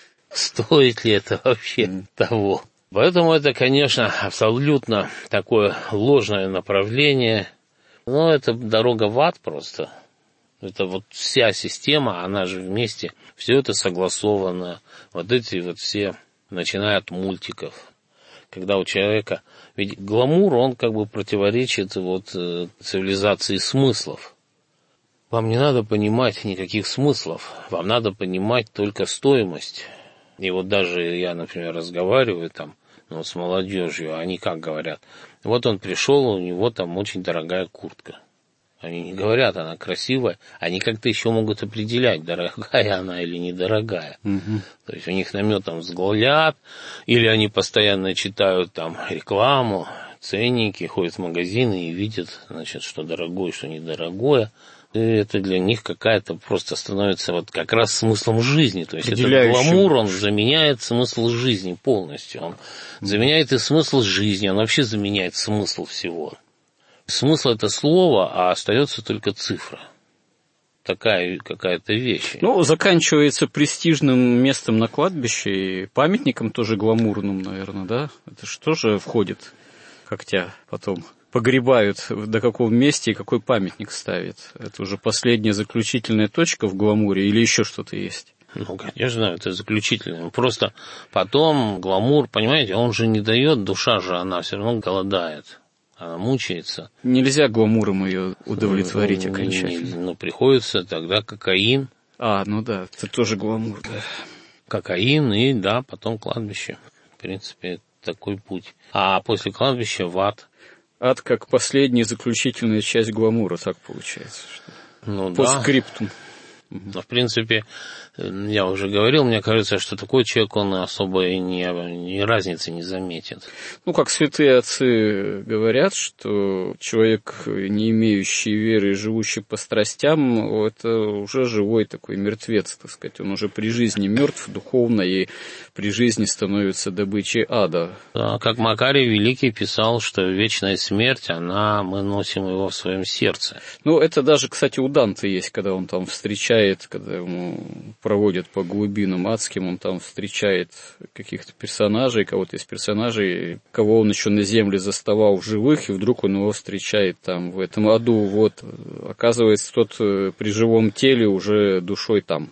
Стоит ли это вообще mm. того? Поэтому это, конечно, абсолютно такое ложное направление. Но это дорога в ад просто. Это вот вся система, она же вместе, все это согласовано. Вот эти вот все, начиная от мультиков. Когда у человека... Ведь гламур, он как бы противоречит вот цивилизации смыслов. Вам не надо понимать никаких смыслов. Вам надо понимать только стоимость. И вот даже я, например, разговариваю там, ну, с молодежью, они как говорят? Вот он пришел, у него там очень дорогая куртка. Они не говорят, она красивая, они как-то еще могут определять, дорогая она или недорогая. Угу. То есть у них наметом взглядят, или они постоянно читают там рекламу, ценники, ходят в магазины и видят, значит, что дорогое, что недорогое. И это для них какая-то просто становится вот как раз смыслом жизни. То есть этот гламур, он заменяет смысл жизни полностью. Он заменяет и смысл жизни, он вообще заменяет смысл всего. Смысл — это слово, а остается только цифра. Такая какая-то вещь. Ну, заканчивается престижным местом на кладбище и памятником тоже гламурным, наверное, да? Это что же входит, как тебя потом погребают, до какого места и какой памятник ставят? Это уже последняя заключительная точка в гламуре или еще что-то есть? Ну, конечно, это заключительное. Просто потом гламур, понимаете, он же не дает, душа же, она все равно голодает. Она мучается. Нельзя гламуром ее удовлетворить ну, окончательно. Ну, приходится тогда кокаин. А, ну да, это тоже гламур, да. Кокаин и, да, потом кладбище. В принципе, такой путь. А после кладбища в ад. Ад как последняя заключительная часть гламура, так получается. Что... Ну, постскриптум. Да. Но, в принципе, я уже говорил, мне кажется, что такой человек, он особо и не, ни разницы не заметит. Ну, как святые отцы говорят, что человек, не имеющий веры и живущий по страстям, это уже живой такой мертвец, так сказать. Он уже при жизни мертв духовно и при жизни становится добычей ада. Да, как Макарий Великий писал, что вечная смерть, она, мы носим его в своем сердце. Ну, это даже, кстати, у Данте есть, когда он там встречает, когда ему проводят по глубинам адским, он там встречает каких-то персонажей, кого-то из персонажей, кого он еще на земле заставал в живых, и вдруг он его встречает там в этом аду. Вот, оказывается, тот при живом теле уже душой там.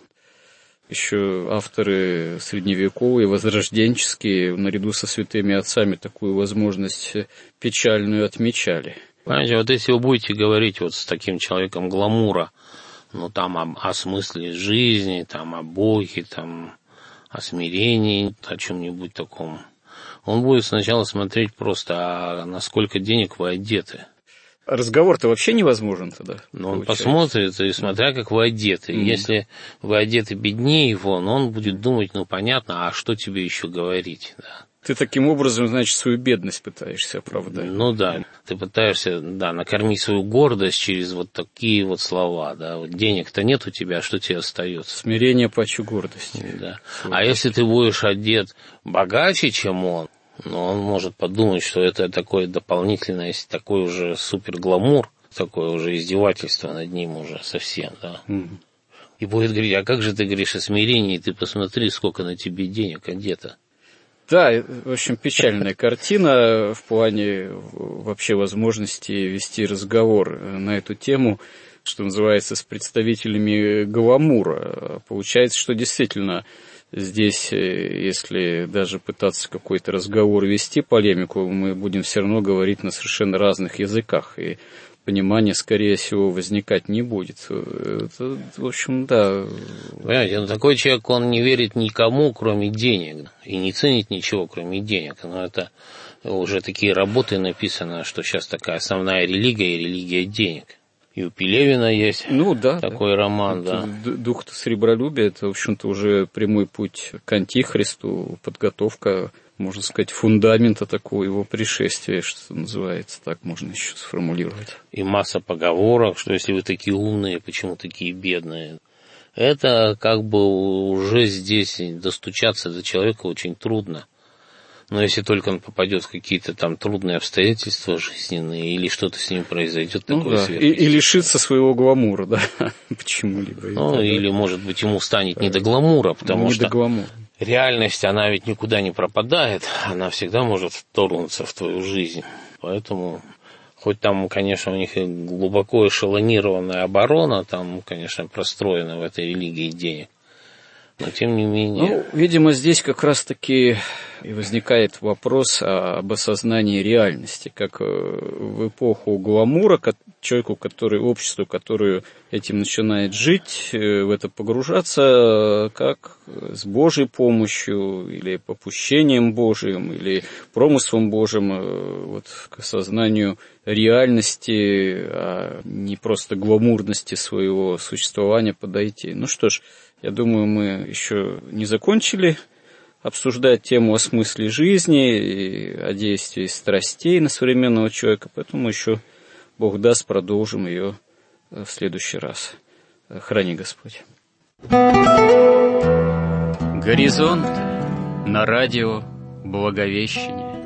Еще авторы средневековые, возрожденческие, наряду со святыми отцами такую возможность печальную отмечали. Понимаете, вот если вы будете говорить вот с таким человеком гламура, ну, там о, о смысле жизни, там о Боге, там о смирении, о чем-нибудь таком. Он будет сначала смотреть просто, а на сколько денег вы одеты. Разговор-то вообще невозможен тогда. Но он посмотрит, и смотря как вы одеты. Mm-hmm. Если вы одеты беднее его, но он будет думать, ну, понятно, а что тебе еще говорить, да. Ты таким образом, значит, свою бедность пытаешься оправдать. Ну да, ты пытаешься, да, накормить свою гордость через вот такие вот слова, да. Вот денег-то нет у тебя, что тебе остается? Смирение паче гордости. Да. А если ты будешь одет богаче, чем он, ну, он может подумать, что это такое дополнительное, такой уже супергламур, такое уже издевательство над ним уже совсем, да. Mm. И будет говорить, а как же ты говоришь о смирении, ты посмотри, сколько на тебе денег одето. Да, в общем, печальная картина в плане вообще возможности вести разговор на эту тему, что называется, с представителями гламура. Получается, что действительно здесь, если даже пытаться какой-то разговор вести, полемику, мы будем все равно говорить на совершенно разных языках, и понимания, скорее всего, возникать не будет. Это, в общем, да. Понимаете, ну, такой человек, он не верит никому, кроме денег, и не ценит ничего, кроме денег. Но это уже такие работы написаны, что сейчас такая основная религия и религия денег. И у Пелевина есть ну, да, такой да. роман, это да. Дух сребролюбия, это, в общем-то, уже прямой путь к антихристу, подготовка, можно сказать, фундамента такого его пришествия, что называется, так можно еще сформулировать. И масса поговорок, что если вы такие умные, почему такие бедные. Это как бы уже здесь достучаться до человека очень трудно. Но если только он попадет в какие-то там трудные обстоятельства жизненные, или что-то с ним произойдет, ну, такое да. сверхъестественное. И, и лишится своего гламура, да, почему-либо. Ну, это, или, да. может быть, ему станет не до гламура, потому не что до гламура. Реальность, она ведь никуда не пропадает, она всегда может вторгнуться в твою жизнь. Поэтому, хоть там, конечно, у них и глубоко эшелонированная оборона, там, конечно, простроена в этой религии денег, но тем не менее... Ну, видимо, здесь как раз-таки и возникает вопрос об осознании реальности, как в эпоху гламура, человеку, который, обществу, которое этим начинает жить, в это погружаться, как с Божьей помощью, или попущением Божьим, или промыслом Божьим, вот, к осознанию реальности, а не просто гламурности своего существования подойти. Ну что ж, я думаю, мы еще не закончили обсуждать тему о смысле жизни и о действии страстей на современного человека, поэтому еще, Бог даст, продолжим ее в следующий раз. Храни Господь. Горизонт на радио Благовещение.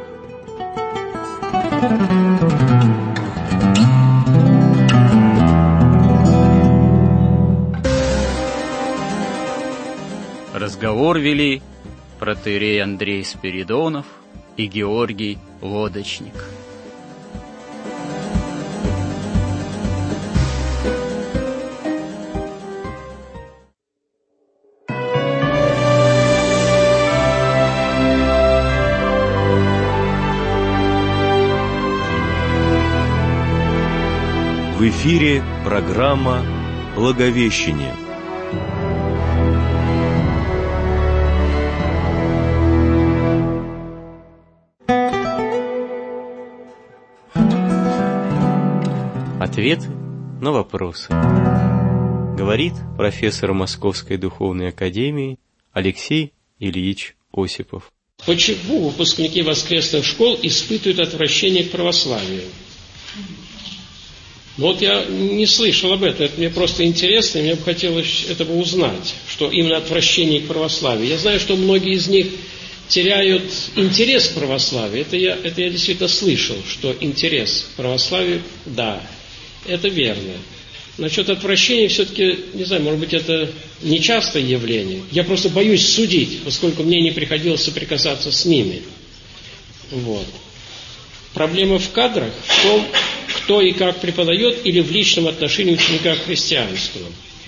Разговор вели протоиерей Андрей Спиридонов и Георгий Лодочник. В эфире программа «Благовещение». Ответы на вопросы. Говорит профессор Московской духовной академии Алексей Ильич Осипов. Почему выпускники воскресных школ испытывают отвращение к православию? Ну вот я не слышал об этом, это мне просто интересно, и мне бы хотелось этого узнать, что именно отвращение к православию. Я знаю, что многие из них теряют интерес к православию, это я, это я действительно слышал, что интерес к православию, да, это верно. Насчет отвращения все-таки, не знаю, может быть, это нечастое явление. Я просто боюсь судить, поскольку мне не приходилось соприкасаться с ними. Вот. Проблема в кадрах, в том, кто и как преподает, или в личном отношении ученика к христианству.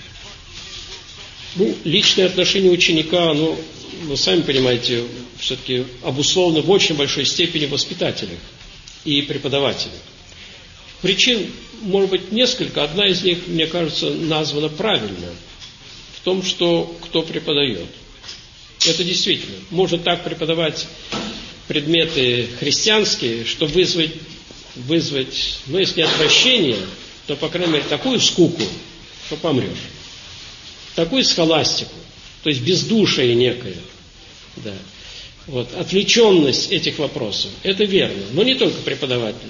Ну, личное отношение ученика, ну, вы сами понимаете, все-таки обусловлено в очень большой степени воспитателях и преподавателях. Причин, может быть, несколько. Одна из них, мне кажется, названа правильно. В том, что кто преподает. Это действительно. Можно так преподавать предметы христианские, чтобы вызвать, вызвать, ну, если не отвращение, то, по крайней мере, такую скуку, что помрешь. Такую схоластику, то есть бездушие некое. Да. Вот. Отвлеченность этих вопросов. Это верно. Но не только преподаватель.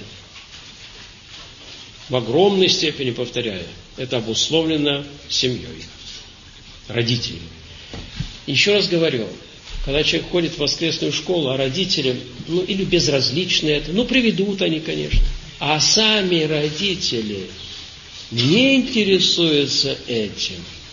В огромной степени, повторяю, это обусловлено семьей, родителями. Еще раз говорю, когда человек ходит в воскресную школу, а родителям, ну, или безразличны это, ну, приведут они, конечно, а сами родители не интересуются этим.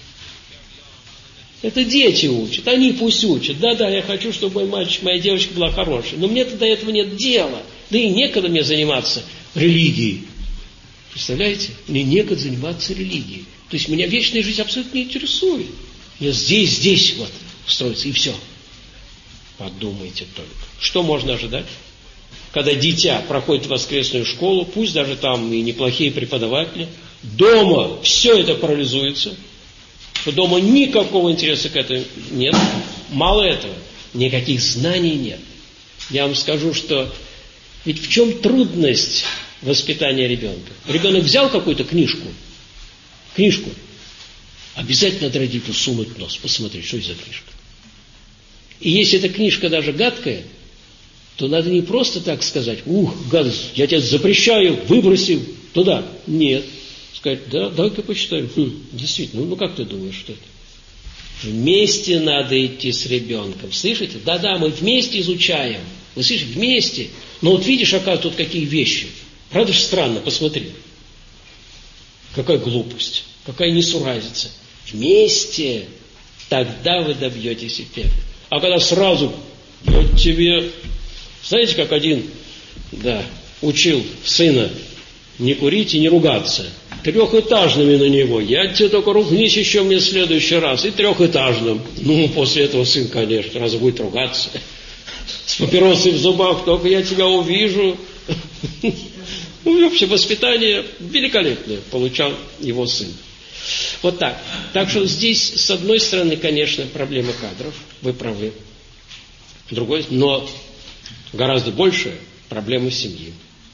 Это дети учат, они пусть учат. Да-да, я хочу, чтобы мой мальчик, моя девочка была хорошей, но мне-то до этого нет дела, да и некогда мне заниматься религией. Представляете? Мне некогда заниматься религией. То есть меня вечная жизнь абсолютно не интересует. Я здесь, здесь вот устроиться, и все. Подумайте только. Что можно ожидать? Когда дитя проходит воскресную школу, пусть даже там и неплохие преподаватели, дома все это парализуется, что дома никакого интереса к этому нет. Мало этого, никаких знаний нет. Я вам скажу, что ведь в чем трудность воспитания ребенка? Ребенок взял какую-то книжку, книжку, обязательно надо родителю сунуть нос, посмотреть, что это за книжка. И если эта книжка даже гадкая, то надо не просто так сказать: ух, гадость, я тебя запрещаю, выброси туда. Нет. Сказать: да, давай-ка почитаем. Хм, действительно, ну как ты думаешь, что это? Вместе надо идти с ребенком. Слышите? Да-да, мы вместе изучаем. Вы слышите? Вместе. Но вот видишь, оказывается, тут какие вещи. Правда же странно, посмотри. Какая глупость, какая несуразица. Вместе. Тогда вы добьетесь эффекта. А когда сразу, вот тебе... Знаете, как один, да, учил сына не курить и не ругаться. Трехэтажными на него. Я тебе только ругнись еще мне в следующий раз. И трехэтажным. Ну, после этого сын, конечно, раз будет ругаться. С папиросой в зубах, только я тебя увижу. Ну, вообще воспитание великолепное получал его сын. Вот так. Так что здесь, с одной стороны, конечно, проблема кадров. Вы правы. Другой, но гораздо больше проблемы семьи.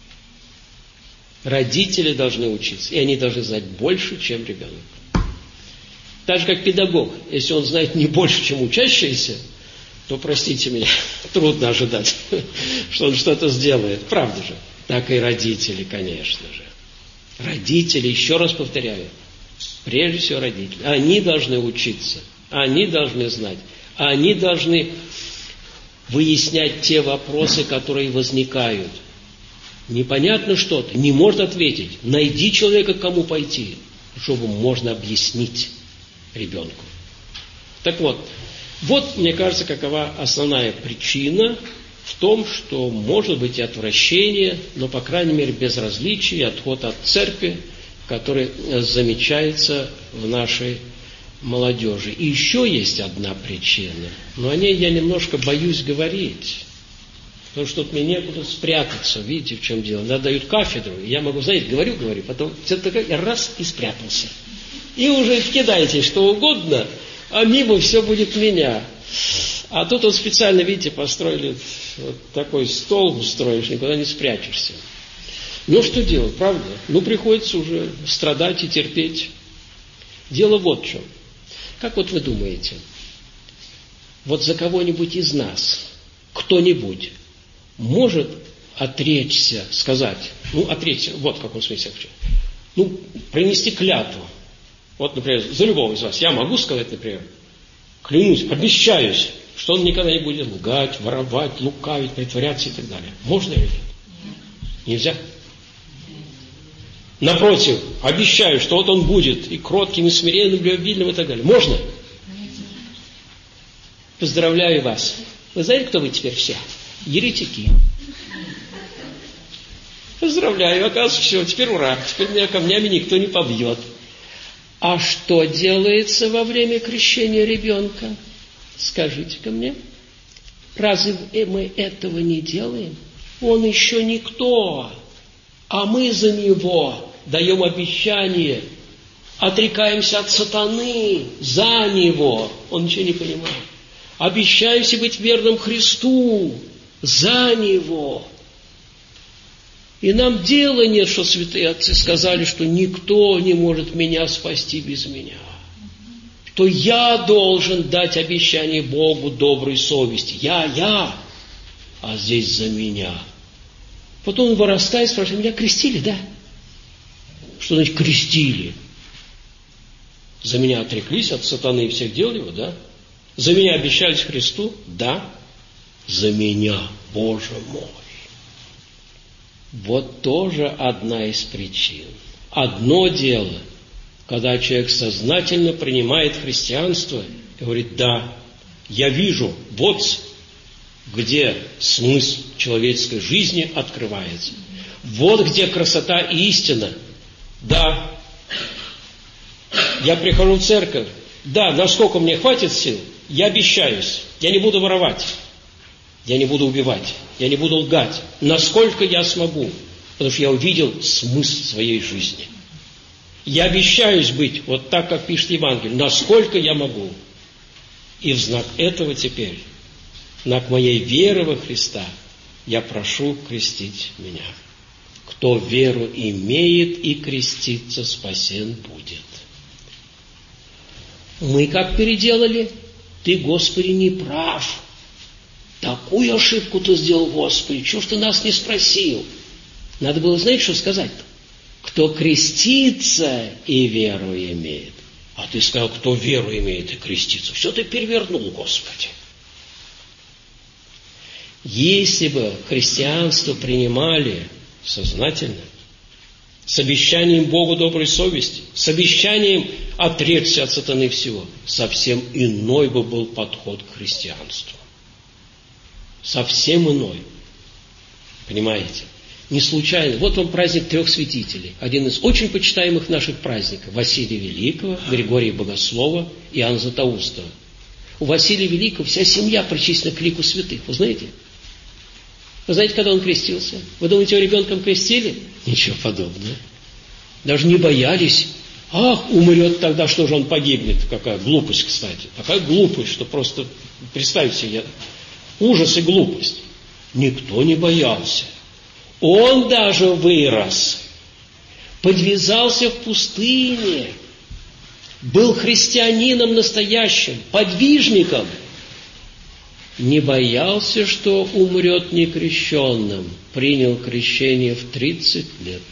Родители должны учиться, и они должны знать больше, чем ребенок. Так же, как педагог. Если он знает не больше, чем учащийся, то, простите меня, трудно ожидать, что он что-то сделает. Правда же? Так и родители, конечно же. Родители, еще раз повторяю, прежде всего родители. Они должны учиться, они должны знать, они должны выяснять те вопросы, которые возникают. Непонятно что-то, не может ответить. Найди человека, к кому пойти, чтобы можно объяснить ребенку. Так вот, вот, мне кажется, какова основная причина в том, что может быть и отвращение, но, по крайней мере, безразличие, отход от церкви, который замечается в нашей молодежи. И еще есть одна причина, но о ней я немножко боюсь говорить. Потому что тут мне некуда спрятаться. Видите, в чем дело? Мне дают кафедру, и я могу, знаете, говорю, говорю, потом я раз и спрятался. И уже кидайте что угодно, а мимо все будет меня. А тут вот специально, видите, построили вот такой стол, устроишь, никуда не спрячешься. Ну, что делать, правда? Ну, приходится уже страдать и терпеть. Дело вот в чем. Как вот вы думаете, вот за кого-нибудь из нас, кто-нибудь, может отречься, сказать, ну, отречься, вот в каком смысле, ну, принести клятву. Вот, например, за любого из вас я могу сказать, например, клянусь, обещаюсь, что он никогда не будет лгать, воровать, лукавить, притворяться и так далее. Можно или нет? Нельзя? Напротив, обещаю, что вот он будет и кротким, и смиренным, и любвеобильным и так далее. Можно? Поздравляю вас. Вы знаете, кто вы теперь все? Еретики. Поздравляю, оказывается, все, теперь ура, теперь меня камнями никто не побьет. А что делается во время крещения ребенка? Скажите-ка мне. Разве мы этого не делаем? Он еще никто, а мы за него даем обещание, отрекаемся от сатаны за него. Он ничего не понимает. Обещаемся быть верным Христу за него. И нам дела нет, что святые отцы сказали, что никто не может меня спасти без меня. Что я должен дать обещание Богу доброй совести. Я, я, а здесь за меня. Потом он вырастает, спрашивает, меня крестили, да? Что значит крестили? За меня отреклись от сатаны и всех дел его, да? За меня обещались Христу? Да. За меня, Боже мой. Вот тоже одна из причин. Одно дело, когда человек сознательно принимает христианство и говорит, да, я вижу, вот где смысл человеческой жизни открывается. Вот где красота и истина. Да, я прихожу в церковь, да, насколько мне хватит сил, я обещаюсь, я не буду воровать, я не буду убивать, я не буду лгать, насколько я смогу, потому что я увидел смысл своей жизни. Я обещаюсь быть вот так, как пишет Евангелие, насколько я могу. И в знак этого теперь, в знак моей веры во Христа, я прошу крестить меня. Кто веру имеет и креститься, спасен будет. Мы как переделали? Ты, Господи, не прав. Такую ошибку ты сделал, Господи, чего ж ты нас не спросил? Надо было, знаете, что сказать-то? Кто крестится и веру имеет, А ты сказал, кто веру имеет и крестится. Все ты перевернул, Господи. Если бы христианство принимали сознательно, с обещанием Богу доброй совести, с обещанием отречься от сатаны всего, совсем иной бы был подход к христианству. Совсем иной. Понимаете? Не случайно. Вот вам праздник трех святителей. Один из очень почитаемых наших праздников. Василия Великого, Григория Богослова и Иоанна Златоустова. У Василия Великого вся семья причислена к лику святых. Вы знаете? Вы знаете, когда он крестился? Вы думаете, его ребенком крестили? Ничего подобного. Даже не боялись. Ах, умрет тогда, что же он погибнет. Какая глупость, кстати. Какая глупость, что просто, представьте себе, ужас и глупость. Никто не боялся. Он даже вырос, подвязался в пустыне, был христианином настоящим, подвижником, не боялся, что умрет некрещенным, принял крещение в тридцать лет.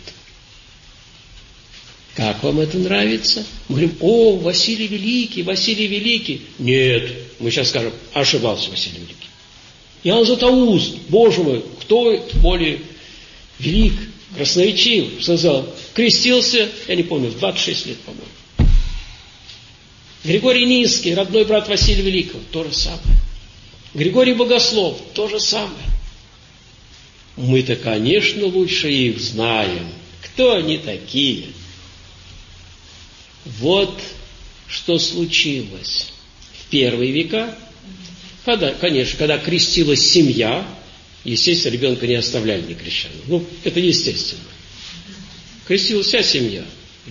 Как вам это нравится? Мы говорим, о, Василий Великий, Василий Великий. Нет, мы сейчас скажем, ошибался Василий Великий. Иоанн Златоуст, Боже мой, кто более велик, красноречив, сказал, крестился, я не помню, в двадцать шесть лет, по-моему. Григорий Низкий, родной брат Василия Великого, то же самое. Григорий Богослов, то же самое. Мы-то, конечно, лучше их знаем. Кто они такие? Вот что случилось в первые века, когда, конечно, когда крестилась семья, естественно, ребенка не оставляли некрещенным. Ну, это естественно. Крестилась вся семья.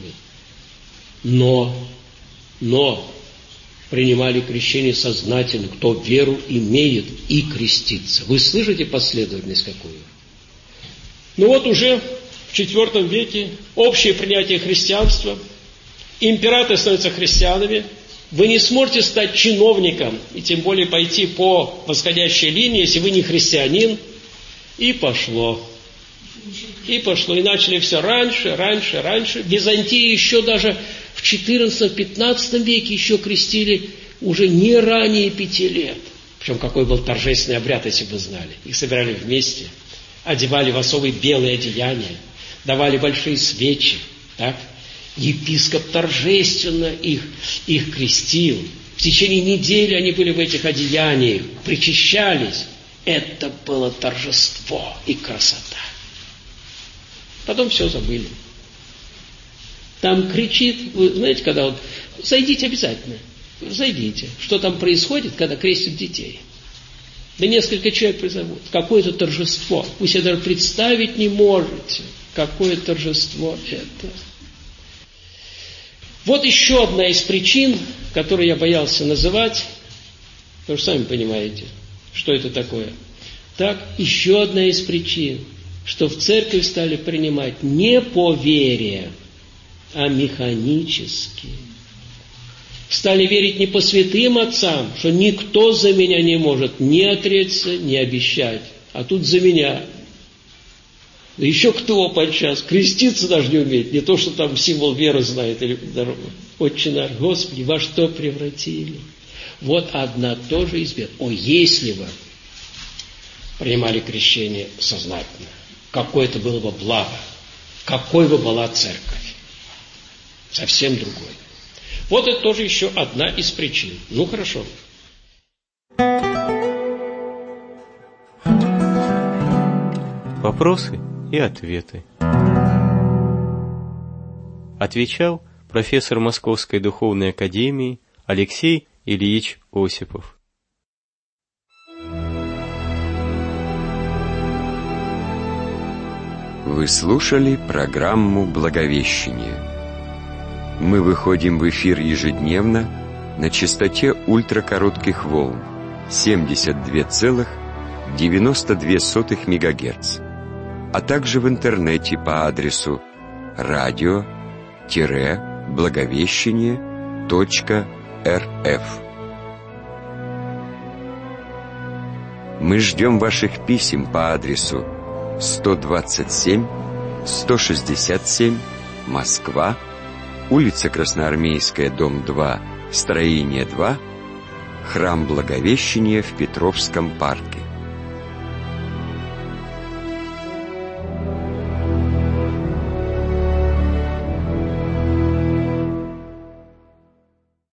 Но, но принимали крещение сознательно, кто веру имеет и крестится. Вы слышите последовательность какую? Ну вот уже в четвертом веке общее принятие христианства, императоры становятся христианами, вы не сможете стать чиновником, и тем более пойти по восходящей линии, если вы не христианин. И пошло. И пошло. И начали все раньше, раньше, раньше. Византия еще даже в четырнадцатом-пятнадцатом веке еще крестили уже не ранее пяти лет. Причем какой был торжественный обряд, если бы вы знали. Их собирали вместе, одевали в особые белые одеяния, давали большие свечи, так? Епископ торжественно их, их крестил. В течение недели они были в этих одеяниях, причащались. Это было торжество и красота. Потом все забыли. Там кричит, вы знаете, когда вот, зайдите обязательно, зайдите, что там происходит, когда крестят детей. Да несколько человек призовут. Какое-то торжество. Вы себе даже представить не можете, какое торжество это. Вот еще одна из причин, которую я боялся называть, потому что сами понимаете, что это такое. Так, еще одна из причин, что в церковь стали принимать не по вере, а механически. Стали верить не по святым отцам, что никто за меня не может ни отречься, ни обещать, а тут за меня. Да еще кто подчас, креститься даже не умеет, не то, что там символ веры знает или дорогу. Отче наш, Господи, во что превратили? Вот одна тоже из бед. О, если бы принимали крещение сознательно, какое это было бы благо, какой бы была церковь. Совсем другой. Вот это тоже еще одна из причин. Ну, хорошо. Вопросы и ответы. Отвечал профессор Московской духовной академии Алексей Ильич Осипов. Вы слушали программу «Благовещение». Мы выходим в эфир ежедневно на частоте ультракоротких волн семьдесят два целых девяносто две сотых мегагерц, а также в интернете по адресу радио-благовещение точка рф. Мы ждем ваших писем по адресу сто двадцать семь сто шестьдесят семь Москва, улица Красноармейская, дом два, строение два, храм Благовещения в Петровском парке.